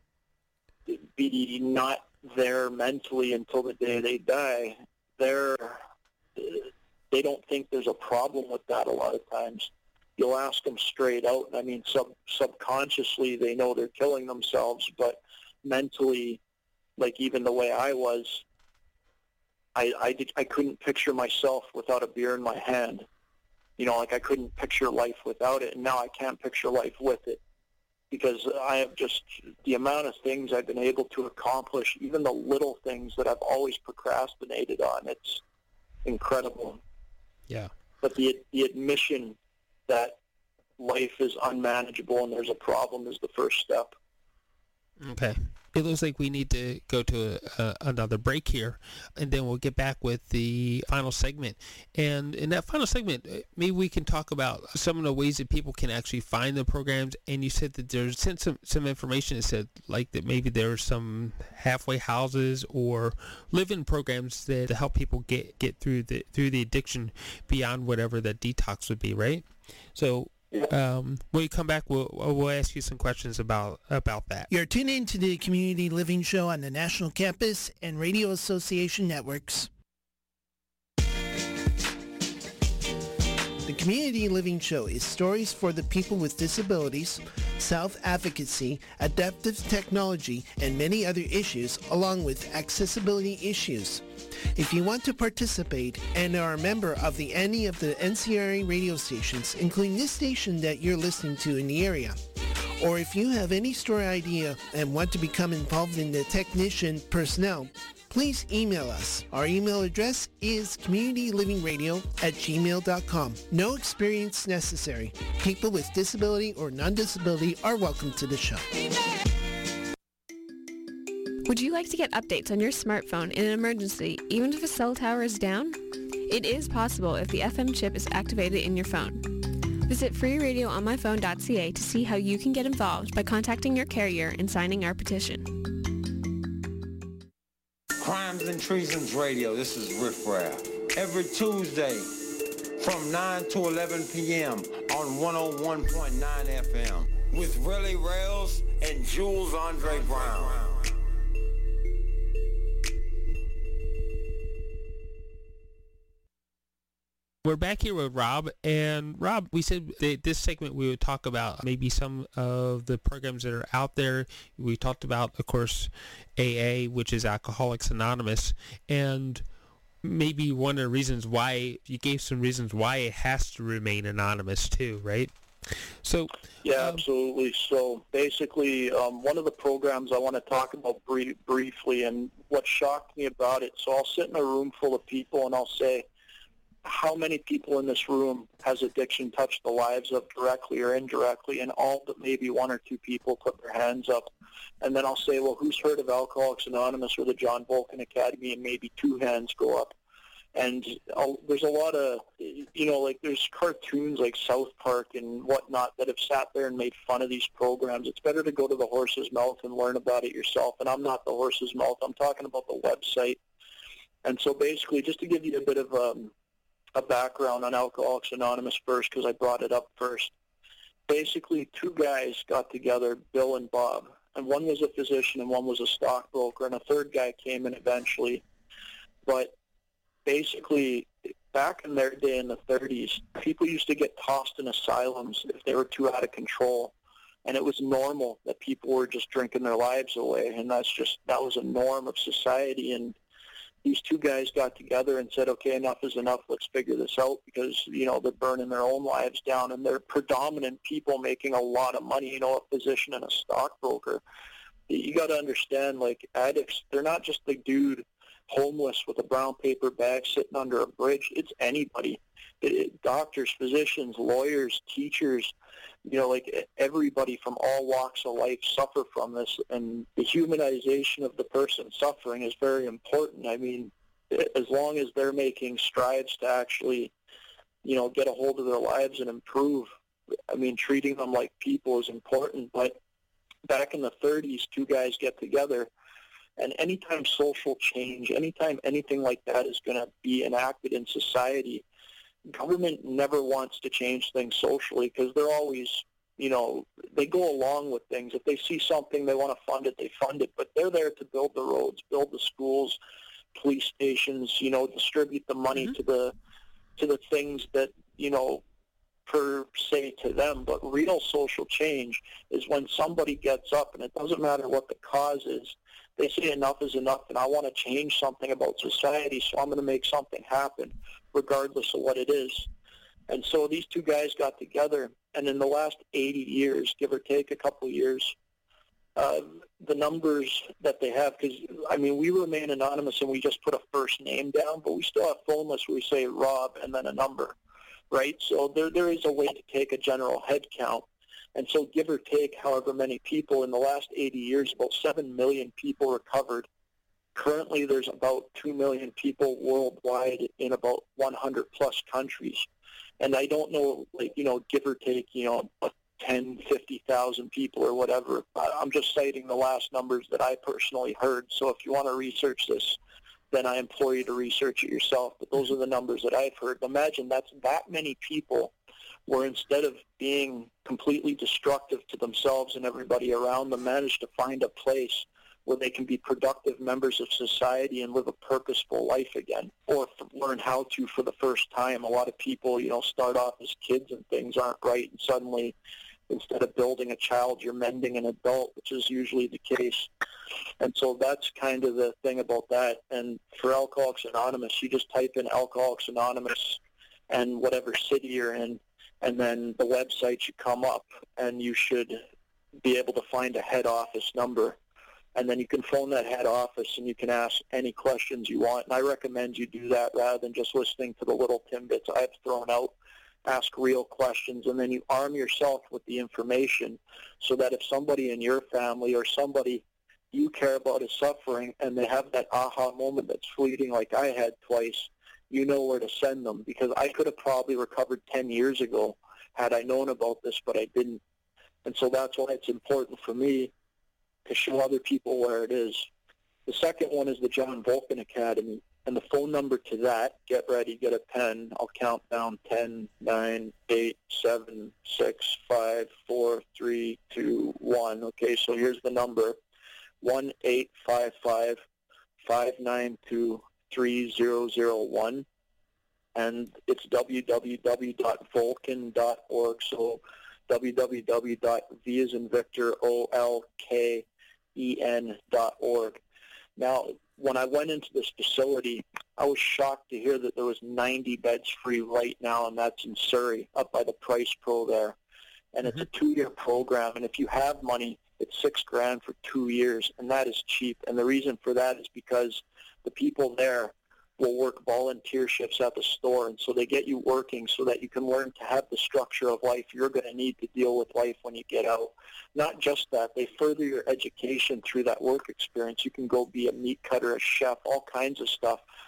be not there mentally until the day they die. They're, they don't think there's a problem with that a lot of times. You'll ask them straight out. I mean, sub, subconsciously they know they're killing themselves, but mentally, like even the way I was, I, I, did, I couldn't picture myself without a beer in my hand. You know, like I couldn't picture life without it, and now I can't picture life with it, because I have just the amount of things I've been able to accomplish, even the little things that I've always procrastinated on. It's incredible. Yeah. But the the admission that life is unmanageable and there's a problem is the first step. Okay. It looks like we need to go to a, a, another break here, and then we'll get back with the final segment. And in that final segment, maybe we can talk about some of the ways that people can actually find the programs. And you said that there's sent some, some information that said like that maybe there are some halfway houses or live-in programs that help people get, get through the through the addiction beyond whatever that detox would be, right? So Um, when we come back, we'll, we'll ask you some questions about, about that. You're tuned in to the Community Living Show on the National Campus and Radio Association Networks. The Community Living Show is stories for the people with disabilities, self-advocacy, adaptive technology, and many other issues, along with accessibility issues. If you want to participate and are a member of the any of the N C R A radio stations, including this station that you're listening to in the area, or if you have any story idea and want to become involved in the technician personnel, please email us. Our email address is communitylivingradio at gmail dot com. No experience necessary. People with disability or non-disability are welcome to the show. Would you like to get updates on your smartphone in an emergency, even if a cell tower is down? It is possible if the F M chip is activated in your phone. Visit free radio on my phone dot c a to see how you can get involved by contacting your carrier and signing our petition. Crimes and Treasons Radio, this is Riff Raff. Every Tuesday from nine to eleven p.m. on one oh one point nine F M with Relly Rails and Jules Andre Brown. We're back here with Rob, and Rob, we said that this segment we would talk about maybe some of the programs that are out there. We talked about, of course, A A, which is Alcoholics Anonymous, and maybe one of the reasons why, you gave some reasons why it has to remain anonymous too, right? So yeah, um, absolutely. So basically, um, one of the programs I want to talk about brief, briefly, and what shocked me about it, so I'll sit in a room full of people and I'll say, how many people in this room has addiction touched the lives of directly or indirectly? And all but maybe one or two people put their hands up. And then I'll say, well, who's heard of Alcoholics Anonymous or the John Volkin Academy? And maybe two hands go up. And uh, there's a lot of, you know, like there's cartoons like South Park and whatnot that have sat there and made fun of these programs. It's better to go to the horse's mouth and learn about it yourself. And I'm not the horse's mouth. I'm talking about the website. And so basically, just to give you a bit of um, a background on Alcoholics Anonymous first, because I brought it up first. Basically, two guys got together, Bill and Bob. And one was a physician and one was a stockbroker. And a third guy came in eventually. But basically, back in their day in the thirties, people used to get tossed in asylums if they were too out of control. And it was normal that people were just drinking their lives away. And that's just, that was a norm of society. And these two guys got together and said, okay, enough is enough. Let's figure this out because, you know, they're burning their own lives down. And they're predominant people making a lot of money, you know, a physician and a stockbroker. You got to understand, like, addicts, they're not just the dude homeless with a brown paper bag sitting under a bridge. It's anybody. It, it, doctors, physicians, lawyers, teachers, you know, like everybody from all walks of life suffer from this. And the humanization of the person suffering is very important. I mean, as long as they're making strides to actually, you know, get a hold of their lives and improve, I mean, treating them like people is important. But back in the thirties, two guys get together. And anytime social change, anytime anything like that is going to be enacted in society, government never wants to change things socially because they're always, you know, they go along with things. If they see something, they want to fund it, they fund it. But they're there to build the roads, build the schools, police stations, you know, distribute the money mm-hmm. to the to the things that, you know, per se to them. But real social change is when somebody gets up, and it doesn't matter what the cause is, they say enough is enough, and I want to change something about society, so I'm going to make something happen, regardless of what it is. And so these two guys got together, and in the last eighty years, give or take a couple of years, uh, the numbers that they have, because, I mean, we remain anonymous and we just put a first name down, but we still have phone lists where we say Rob and then a number, right? So there there is a way to take a general head count. And so give or take however many people, in the last eighty years, about seven million people recovered. Currently, there's about two million people worldwide in about one hundred plus countries. And I don't know, like, you know, give or take, you know, ten, fifty thousand people or whatever. I'm just citing the last numbers that I personally heard. So if you want to research this, then I implore you to research it yourself. But those are the numbers that I've heard. Imagine that's that many people where instead of being completely destructive to themselves and everybody around them, manage to find a place where they can be productive members of society and live a purposeful life again, or learn how to for the first time. A lot of people, you know, start off as kids and things aren't right, and suddenly, instead of building a child, you're mending an adult, which is usually the case. And so that's kind of the thing about that. And for Alcoholics Anonymous, you just type in Alcoholics Anonymous and whatever city you're in, and then the website should come up, and you should be able to find a head office number. And then you can phone that head office, and you can ask any questions you want. And I recommend you do that rather than just listening to the little tidbits I've thrown out. Ask real questions, and then you arm yourself with the information so that if somebody in your family or somebody you care about is suffering and they have that aha moment that's fleeting like I had twice, you know where to send them. Because I could have probably recovered ten years ago had I known about this, but I didn't. And so that's why it's important for me to show other people where it is. The second one is the John Volkin Academy. And the phone number to that, get ready, get a pen. I'll count down ten, nine, eight, seven, six, five, four, three, two, one. Okay, so here's the number, one eight five five, five nine two, three zero zero one. And it's w w w dot volkin dot org. So w w w dot v as in Victor, O L K E N dot org. Now, when I went into this facility, I was shocked to hear that there was ninety beds free right now, and that's in Surrey, up by the Price Pro there. And mm-hmm. It's a two-year program, and if you have money, it's six grand for two years, and that is cheap. And the reason for that is because the people there will work volunteer shifts at the store, and so they get you working so that you can learn to have the structure of life you're going to need to deal with life when you get out. Not just that, they further your education through that work experience. You can go be a meat cutter, a chef, all kinds of stuff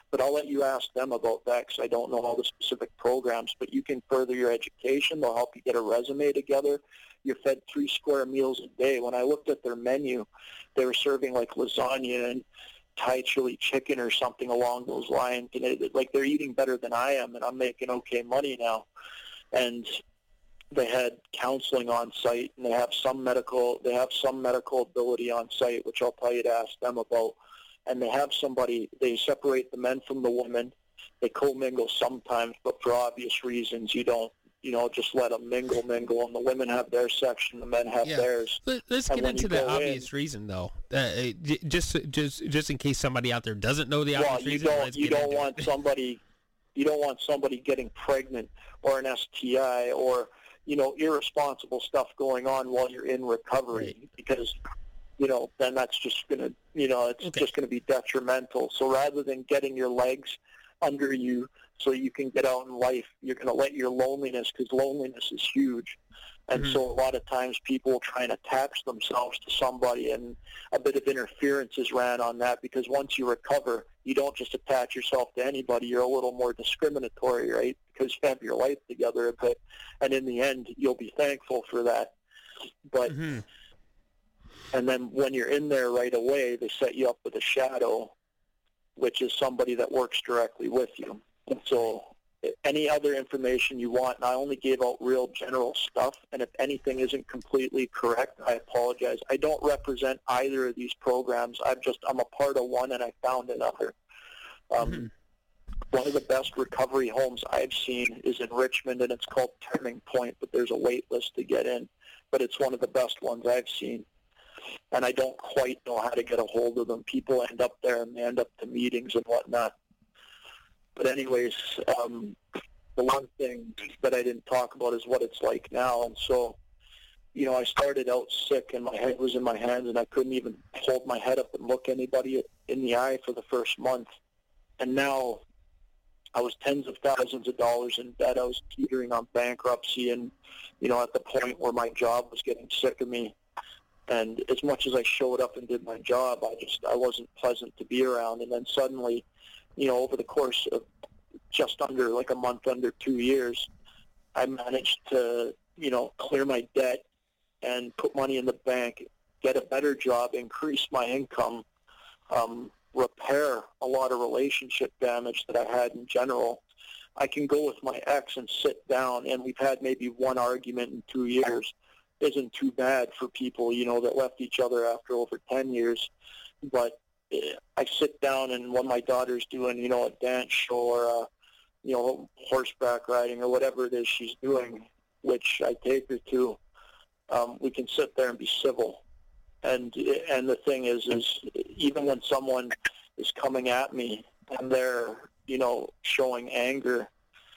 But I'll let you ask them about that because I don't know all the specific programs. But you can further your education. They'll help you get a resume together. You're fed three square meals a day. When I looked at their menu, they were serving like lasagna and Thai chili chicken or something along those lines. And it, like they're eating better than I am, and I'm making okay money now. And they had counseling on site, and they have some medical. They have some medical ability on site, which I'll tell you to ask them about. And they have somebody. They separate the men from the women. They commingle sometimes, but for obvious reasons, you don't. You know, just let them mingle, mingle, and the women have their section, the men have yeah. theirs. Let, let's and get into the obvious in, reason, though. Uh, just, just, just in case somebody out there doesn't know the obvious well, you reason. Don't, let's you get don't want it. somebody. You don't want somebody getting pregnant or an S T I or you know irresponsible stuff going on while you're in recovery right. because you know then that's just gonna you know it's okay. just gonna be detrimental. So rather than getting your legs under you so you can get out in life, you're going to let your loneliness, because loneliness is huge. And mm-hmm. so a lot of times people try and attach themselves to somebody, and a bit of interference is ran on that, because once you recover, you don't just attach yourself to anybody. You're a little more discriminatory, right, because you have your life together a bit. And in the end, you'll be thankful for that. But mm-hmm. And then when you're in there right away, they set you up with a shadow, which is somebody that works directly with you. And so any other information you want, and I only gave out real general stuff, and if anything isn't completely correct, I apologize. I don't represent either of these programs. I've just, I'm a part of one, and I found another. Um, mm-hmm. One of the best recovery homes I've seen is in Richmond, and it's called Turning Point, but there's a wait list to get in. But it's one of the best ones I've seen. And I don't quite know how to get a hold of them. People end up there, and they end up to meetings and whatnot. But anyways, um, the one thing that I didn't talk about is what it's like now. And so, you know, I started out sick, and my head was in my hands, and I couldn't even hold my head up and look anybody in the eye for the first month. And now I was tens of thousands of dollars in debt. I was teetering on bankruptcy, and, you know, at the point where my job was getting sick of me. And as much as I showed up and did my job, I just, I wasn't pleasant to be around. And then suddenly, you know, over the course of just under, like a month under two years, I managed to, you know, clear my debt and put money in the bank, get a better job, increase my income, um, repair a lot of relationship damage that I had in general. I can go with my ex and sit down, and we've had maybe one argument in two years. Isn't too bad for people, you know, that left each other after over ten years. But I sit down, and when my daughter's doing, you know, a dance show or, a, you know, horseback riding or whatever it is she's doing, which I take her to, um, we can sit there and be civil. And and the thing is, is even when someone is coming at me and they're, you know, showing anger,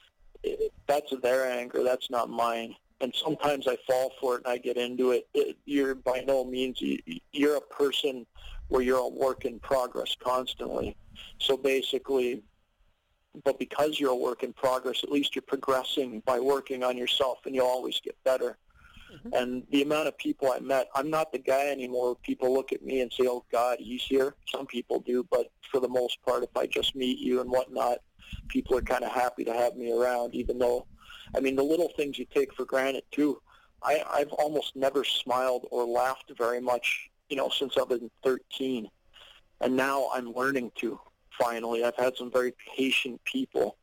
that's their anger. That's not mine. And sometimes I fall for it and I get into it. it you're by no means, you, you're a person where you're a work in progress constantly. So basically, but because you're a work in progress, at least you're progressing by working on yourself, and you'll always get better. Mm-hmm. And the amount of people I met, I'm not the guy anymore. People look at me and say, oh, God, he's here. Some people do, but for the most part, if I just meet you and whatnot, people are kind of happy to have me around, even though, I mean, the little things you take for granted, too. I, I've almost never smiled or laughed very much, you know, since I've been thirteen. And now I'm learning to, finally. I've had some very patient people,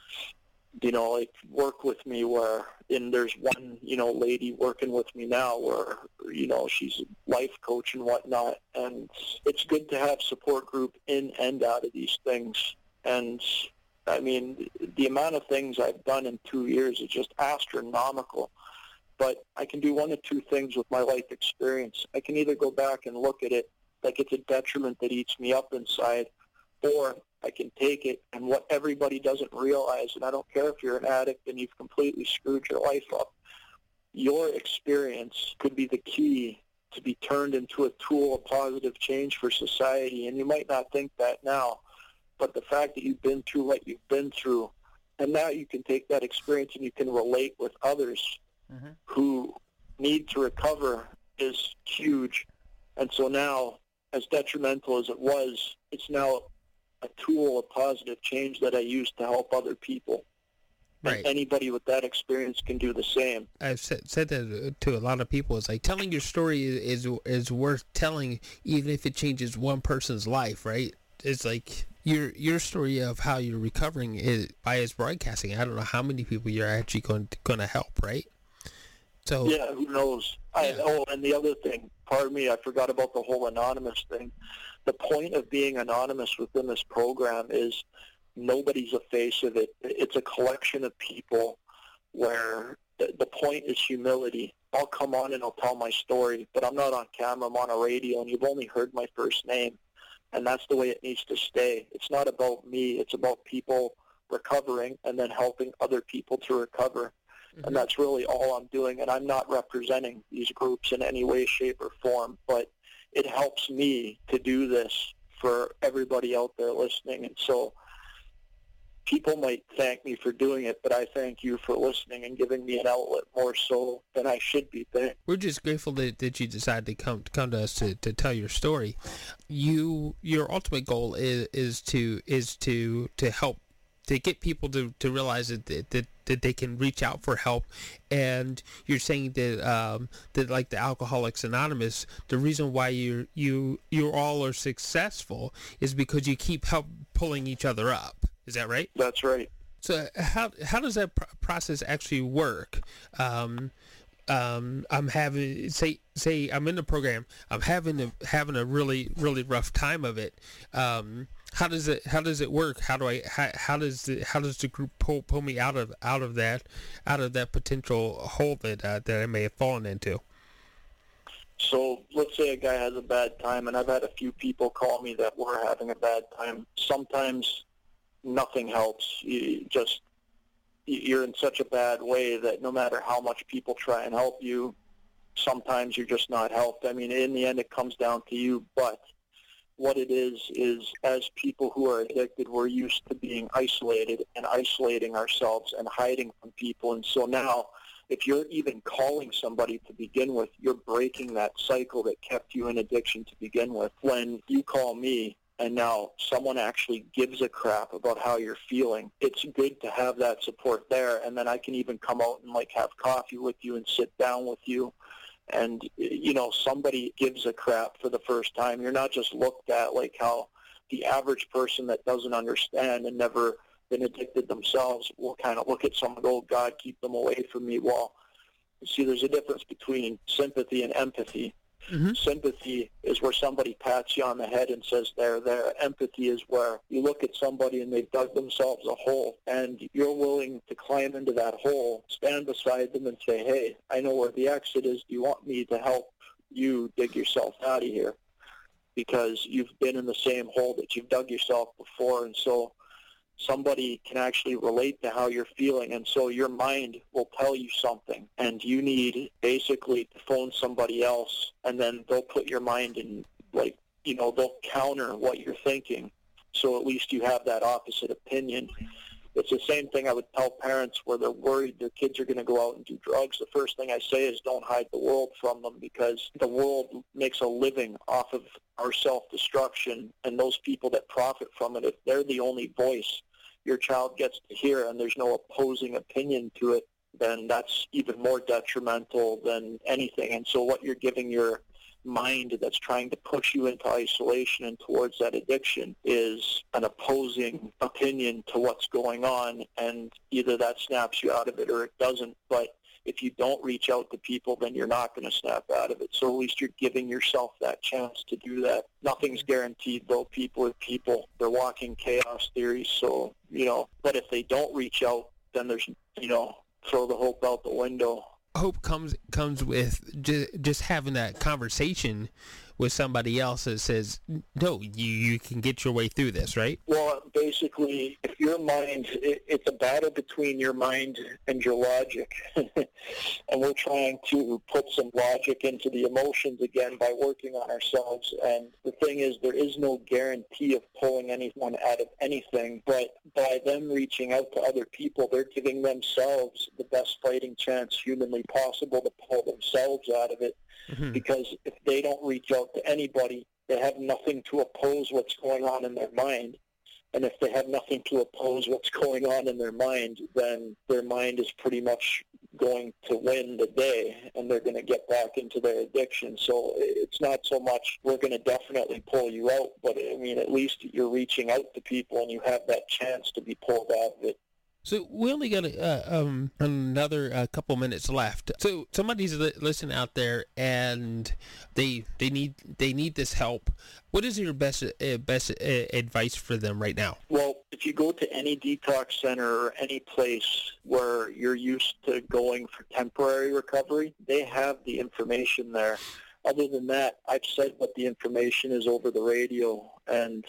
you know, like work with me where, and there's one, you know, lady working with me now where, you know, she's a life coach and whatnot. And it's good to have support group in and out of these things. And I mean, the amount of things I've done in two years is just astronomical. But I can do one of two things with my life experience. I can either go back and look at it like it's a detriment that eats me up inside, or I can take it, and what everybody doesn't realize, and I don't care if you're an addict and you've completely screwed your life up, your experience could be the key to be turned into a tool of positive change for society. And you might not think that now, but the fact that you've been through what you've been through, and now you can take that experience and you can relate with others mm-hmm. who need to recover is huge. And so now, as detrimental as it was, it's now a tool of positive change that I use to help other people. Right. And anybody with that experience can do the same. I've said, said that to a lot of people. It's like telling your story is, is is worth telling, even if it changes one person's life, right? It's like your your story of how you're recovering is by its broadcasting. I don't know how many people you're actually going to, going to help, right? So yeah, who knows? Yeah. I, oh, and the other thing, pardon me, I forgot about the whole anonymous thing. The point of being anonymous within this program is nobody's a face of it. It's a collection of people where the, the point is humility. I'll come on and I'll tell my story, but I'm not on camera. I'm on a radio, and you've only heard my first name, and that's the way it needs to stay. It's not about me. It's about people recovering and then helping other people to recover, mm-hmm. and that's really all I'm doing, and I'm not representing these groups in any way, shape, or form, but it helps me to do this for everybody out there listening, and so people might thank me for doing it, but I thank you for listening and giving me an outlet more so than I should be thanked. We're just grateful that, that you decided to come to come to us to, to tell your story. You your ultimate goal is is to is to to help to get people to, to realize that, that that they can reach out for help. And you're saying that um, that like the Alcoholics Anonymous, the reason why you you you all are successful is because you keep help pulling each other up. Is that right? That's right. So how how does that pr- process actually work? Um, um, I'm having say say I'm in the program. I'm having a, having a really really rough time of it. Um, how does it how does it work? How do I how, how does the how does the group pull pull me out of out of that out of that potential hole that uh, that I may have fallen into? So let's say a guy has a bad time, and I've had a few people call me that were having a bad time. Sometimes nothing helps. You just you're in such a bad way that no matter how much people try and help you, sometimes you're just not helped. I mean, in the end, it comes down to you. But what it is is, as people who are addicted, we're used to being isolated and isolating ourselves and hiding from people. And so now, if you're even calling somebody to begin with, you're breaking that cycle that kept you in addiction to begin with. When you call me, and now someone actually gives a crap about how you're feeling, it's good to have that support there. And then I can even come out and like have coffee with you and sit down with you. And, you know, somebody gives a crap for the first time. You're not just looked at like how the average person that doesn't understand and never been addicted themselves will kind of look at someone and go, oh, God, keep them away from me. Well, see, there's a difference between sympathy and empathy. Mm-hmm. Sympathy is where somebody pats you on the head and says they're there. Empathy is where you look at somebody and they've dug themselves a hole, and you're willing to climb into that hole, stand beside them and say, hey, I know where the exit is. Do you want me to help you dig yourself out of here? Because you've been in the same hole that you've dug yourself before, and so somebody can actually relate to how you're feeling, and so your mind will tell you something, and you need basically to phone somebody else, and then they'll put your mind in, like, you know, they'll counter what you're thinking, so at least you have that opposite opinion. It's the same thing I would tell parents where they're worried their kids are going to go out and do drugs. The first thing I say is don't hide the world from them, because the world makes a living off of our self-destruction, and those people that profit from it, if they're the only voice your child gets to hear and there's no opposing opinion to it, then that's even more detrimental than anything. And so what you're giving your mind that's trying to push you into isolation and towards that addiction is an opposing opinion to what's going on, and either that snaps you out of it or it doesn't. But if you don't reach out to people, then you're not going to snap out of it. So at least you're giving yourself that chance to do that. Nothing's guaranteed, though. People are people. They're walking chaos theories. So, you know, but if they don't reach out, then there's, you know, throw the hope out the window. Hope comes comes with just, just having that conversation with somebody else that says, no, you, you can get your way through this, right? Well, basically, if your mind, it, it's a battle between your mind and your logic. And we're trying to put some logic into the emotions again by working on ourselves. And the thing is, there is no guarantee of pulling anyone out of anything. But by them reaching out to other people, they're giving themselves the best fighting chance humanly possible to pull themselves out of it. Mm-hmm. Because if they don't reach out to anybody, they have nothing to oppose what's going on in their mind. And if they have nothing to oppose what's going on in their mind, then their mind is pretty much going to win the day, and they're going to get back into their addiction. So it's not so much we're going to definitely pull you out, but I mean, at least you're reaching out to people and you have that chance to be pulled out of it. So we only got uh, um, another uh, couple minutes left. So somebody's li- listening out there, and they they need they need this help. What is your best uh, best uh, advice for them right now? Well, if you go to any detox center or any place where you're used to going for temporary recovery, they have the information there. Other than that, I've said what the information is over the radio, and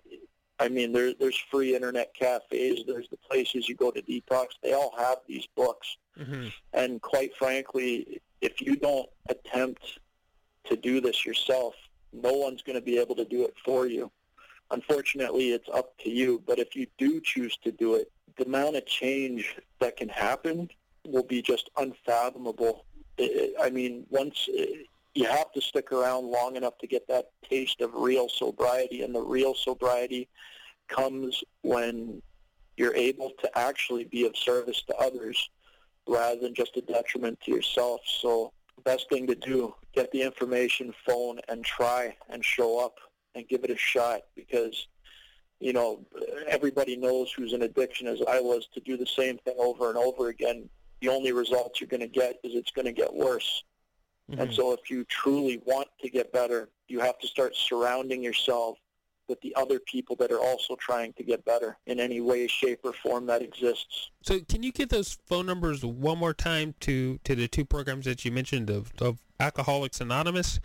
I mean, there, there's free internet cafes, there's the places you go to detox, they all have these books. Mm-hmm. And quite frankly, if you don't attempt to do this yourself, no one's going to be able to do it for you. Unfortunately, it's up to you, but if you do choose to do it, the amount of change that can happen will be just unfathomable. It, I mean, once... It, you have to stick around long enough to get that taste of real sobriety, and the real sobriety comes when you're able to actually be of service to others rather than just a detriment to yourself. So the best thing to do, get the information, phone, and try and show up and give it a shot, because, you know, everybody knows who's in addiction, as I was, to do the same thing over and over again. The only results you're going to get is it's going to get worse. Mm-hmm. And so if you truly want to get better, you have to start surrounding yourself with the other people that are also trying to get better in any way, shape, or form that exists. So can you give those phone numbers one more time to, to the two programs that you mentioned, of, of Alcoholics Anonymous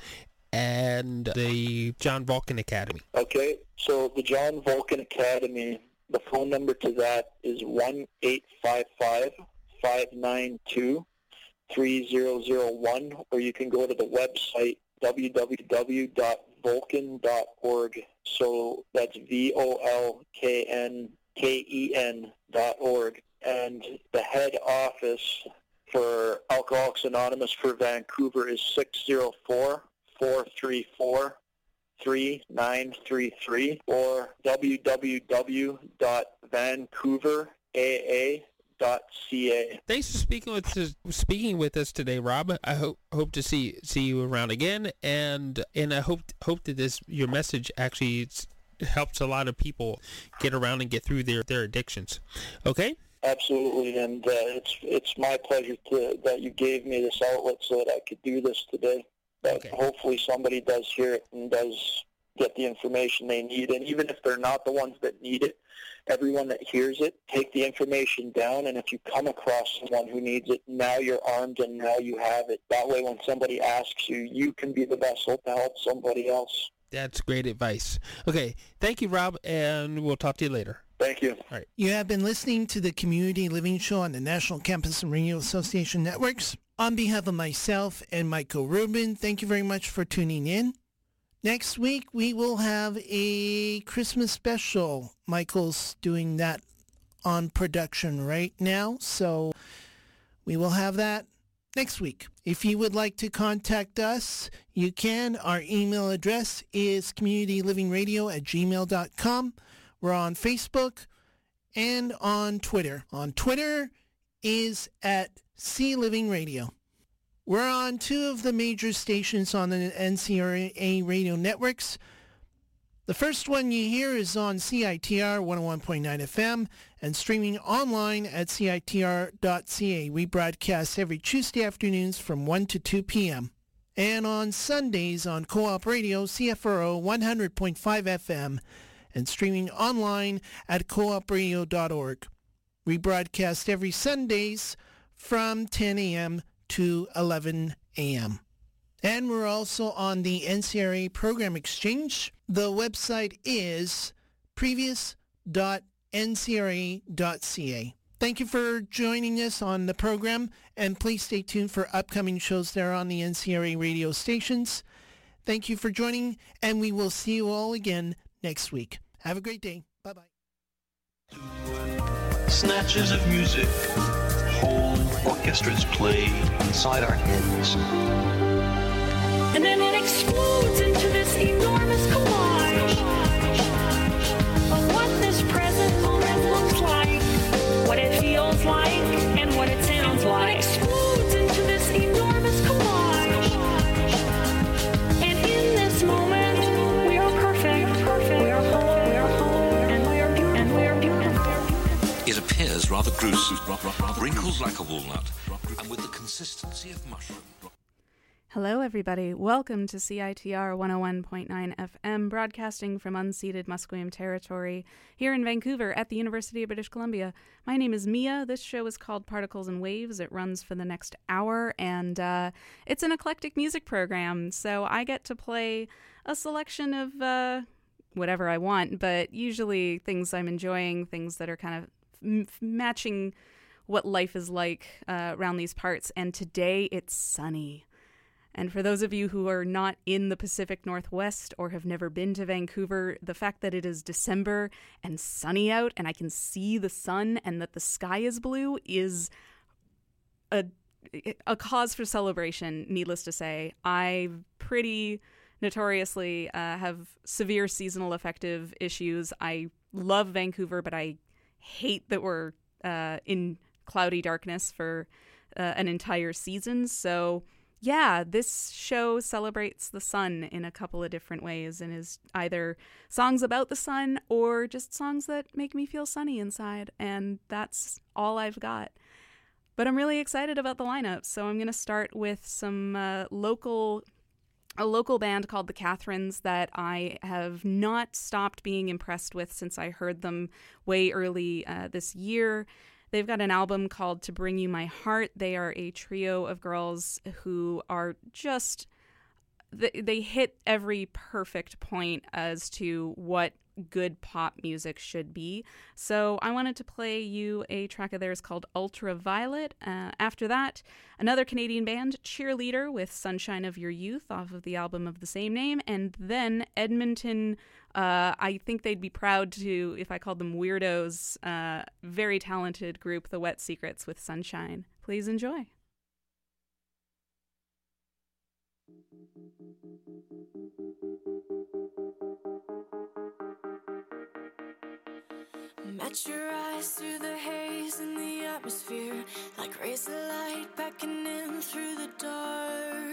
and the John Vulcan Academy? Okay, so the John Vulcan Academy, the phone number to that is one eight five five, five nine two, three zero zero one, or you can go to the website w w w dot vulcan dot org. So that's V O L K N K E N dot org. And the head office for Alcoholics Anonymous for Vancouver is six zero four, four three four, three nine three three, or w w w dot vancouver a a dot c a. Thanks for speaking with us, speaking with us today, Rob. I hope hope to see see you around again, and and I hope hope that this your message actually helps a lot of people get around and get through their, their addictions. Okay? Absolutely, and uh, it's it's my pleasure to that you gave me this outlet so that I could do this today. But okay. Hopefully somebody does hear it and does get the information they need, and even if they're not the ones that need it, everyone that hears it, take the information down, and if you come across someone who needs it, now you're armed and now you have it. That way when somebody asks you, you can be the vessel to help somebody else. That's great advice. Okay, thank you, Rob, and we'll talk to you later. Thank you. All right. You have been listening to the Community Living Show on the National Campus and Radio Association networks. On behalf of myself and Michael Rubin, thank you very much for tuning in. Next week, we will have a Christmas special. Michael's doing that on production right now, so we will have that next week. If you would like to contact us, you can. Our email address is communitylivingradio at gmail dot com. We're on Facebook and on Twitter. On Twitter is at C Living Radio. We're on two of the major stations on the N C R A radio networks. The first one you hear is on C I T R one oh one point nine F M and streaming online at C I T R dot C A. We broadcast every Tuesday afternoons from one to two p.m. And on Sundays on Co-op Radio, C F R O one hundred point five F M and streaming online at co op radio dot org. We broadcast every Sundays from ten a.m. to eleven a.m. And we're also on the N C R A Program Exchange. The website is previous dot N C R A dot C A. Thank you for joining us on the program, and please stay tuned for upcoming shows there on the N C R A radio stations. Thank you for joining, and we will see you all again next week. Have a great day. Bye-bye. Snatches of music, whole orchestras play inside our heads. And then it explodes into this enormous collage of what this feels like and what it sounds like. It explodes into this enormous collage. And in this moment, we are perfect. We are whole. We are whole. And we are beautiful. And we are beautiful. It appears rather gruesome, wrinkled like a walnut, and with the consistency of mushroom. Hello, everybody. Welcome to C I T R one oh one point nine F M, broadcasting from unceded Musqueam territory here in Vancouver at the University of British Columbia. My name is Mia. This show is called Particles and Waves. It runs for the next hour, and uh, it's an eclectic music program, so I get to play a selection of uh, whatever I want, but usually things I'm enjoying, things that are kind of m- matching what life is like uh, around these parts, and today it's sunny. And for those of you who are not in the Pacific Northwest or have never been to Vancouver, the fact that it is December and sunny out and I can see the sun and that the sky is blue is a a cause for celebration, needless to say. I pretty notoriously uh, have severe seasonal affective issues. I love Vancouver, but I hate that we're uh, in cloudy darkness for uh, an entire season. So yeah, this show celebrates the sun in a couple of different ways and is either songs about the sun or just songs that make me feel sunny inside. And that's all I've got. But I'm really excited about the lineup. So I'm going to start with some uh, local, a local band called the Catherines that I have not stopped being impressed with since I heard them way early uh, this year. They've got an album called To Bring You My Heart. They are a trio of girls who are just, they, they hit every perfect point as to what good pop music should be. So I wanted to play you a track of theirs called Ultraviolet. Uh, after that, another Canadian band, Cheerleader, with Sunshine of Your Youth off of the album of the same name. And then Edmonton, uh, I think they'd be proud to, if I called them weirdos, uh, very talented group, The Wet Secrets, with Sunshine. Please enjoy. Met your eyes through the haze in the atmosphere, like rays of light beckoning through the dark.